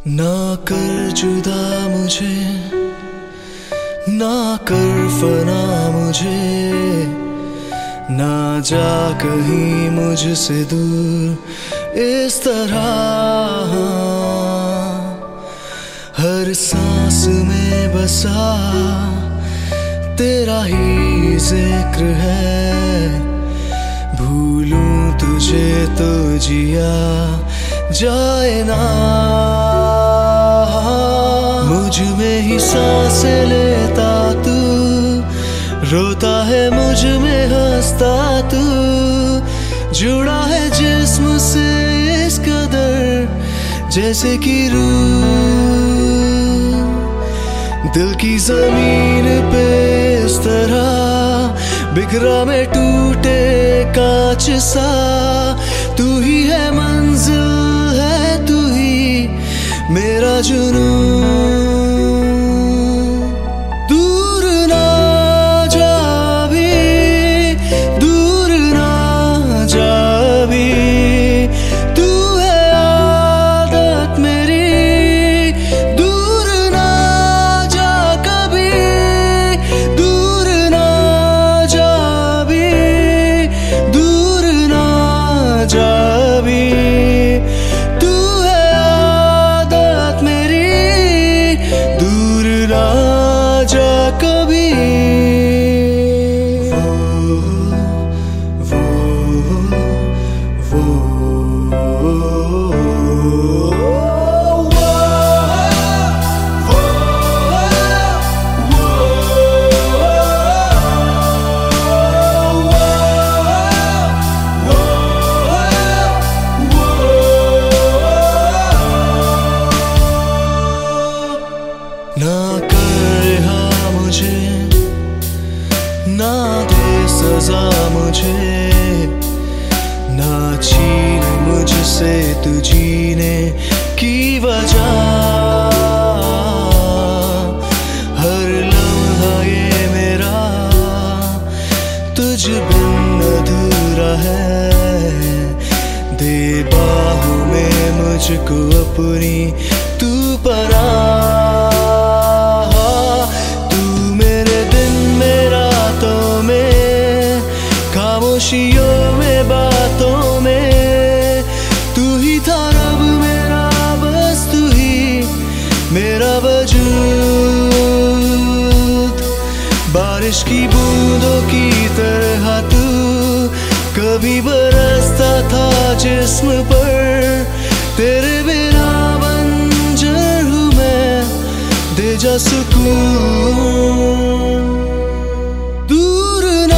ना कर जुदा मुझे, ना कर फना मुझे, ना जा कहीं मुझसे दूर इस तरह। हर सांस में बसा तेरा ही जिक्र है, भूलूं तुझे तो जिया जाए ना। मुझ में ही सांस लेता तू, रोता है मुझ में हंसता तू, जुड़ा है जिस्म से इस कदर जैसे कि रूह। दिल की जमीन पे इस तरह बिखरा में टूटे कांच सा, तू ही है मंजिल है तू ही मेरा जुनून। दूर ना जा भी, दूर ना जा भी, तू है आदत मेरी। दूर ना जा कभी, दूर ना जा भी, दूर ना जा भी, तू है आदत मेरी। दूर ना जा कभी। ना कर रिहा मुझे, ना दे सजा मुझे, ना छीन मुझसे तू जीने की वजह। हर लम्हा ये मेरा तुझ बिन अधूरा है, दे बाहों में मुझको अपनी तू पनाह। खामोशियों में बातों में तू ही था रब मेरा, बस तू ही मेरा वजूद। बारिश की बूंदों की तरह तू कभी बरसता था जिस्म पर, तेरे बिना बंजर हूँ मैं, दे जा सुकून। दूर ना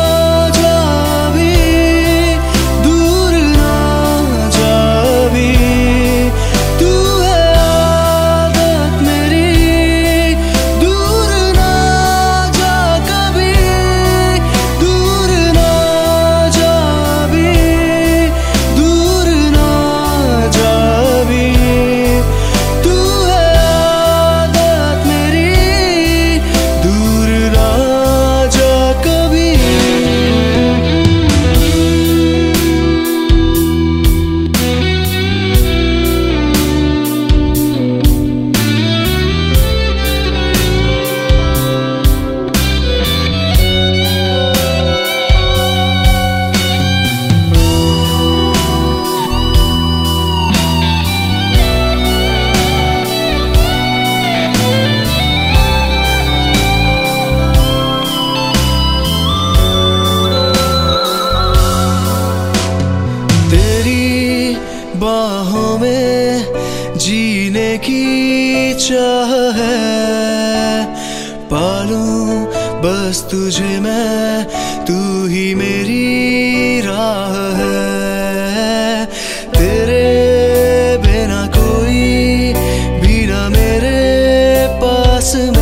बाहों में जीने की चाह है, पालूं बस तुझे मैं, तू ही मेरी राह है। तेरे बिना कोई भी ना मेरे पास